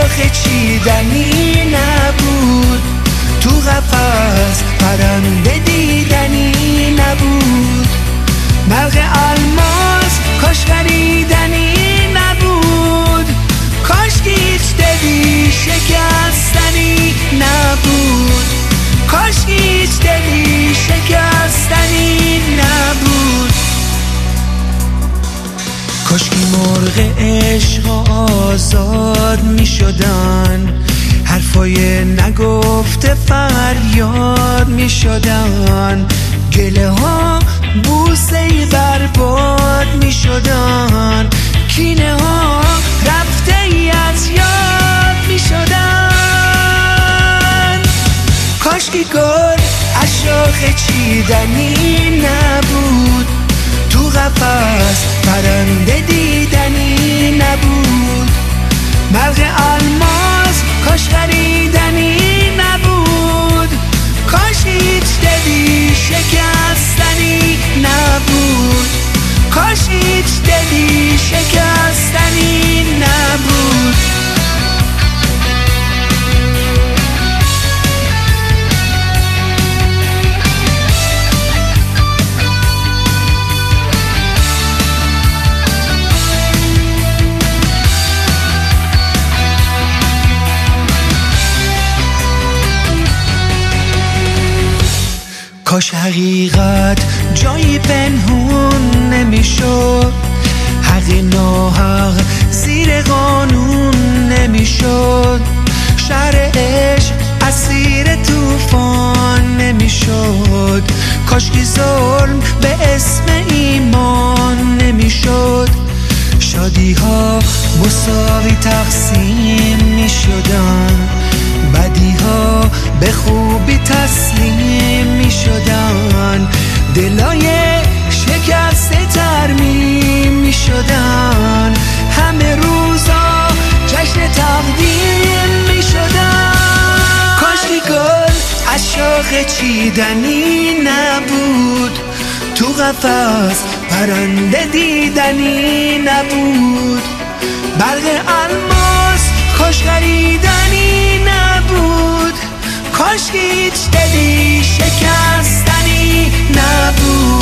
شاخه چیدنی نبود، تو قفس پرنده دیدنی نبود. مرغ الماس کاش خریدنی نبود، کاش که هیچ دلی شکستنی نبود، کاش که هیچ دلی شکستنی نبود. کاش که مرغ عشق آزاد می شدن، حرفای نگفته فریاد می شدن، گله ها بوسه برباد می شدن، کینه ها رفته ای از یاد می شدن. کاش که گل از شاخه چیدنی نبود، تو قفس پرنده دیدنی نبود. مرغ الماس کاش خریدنی نبود، کاش هیچ دلی شکستنی نبود، کاش هیچ دلی شکستنی نبود. کاش حقیقت جایی پنهون نمیشد، حق ناحق زیر قانون نمیشد، شهر عشق اسیر طوفان نمیشد. کاش که ظلم به اسم ایمان نمیشد، شادی ها مساوی تقسیم میشدن، بدی ها به خوبی تسلیم می شدن، دلای شکسته ترمیم می شدن، همه روزا جشن تقدیم می شدن. کاش که گل از شاخه چیدنی نبود، تو قفس پرنده دیدنی نبود. برق الماس کاش خریدنی نبود، کاش که هیچ دلی شکستنی نبود.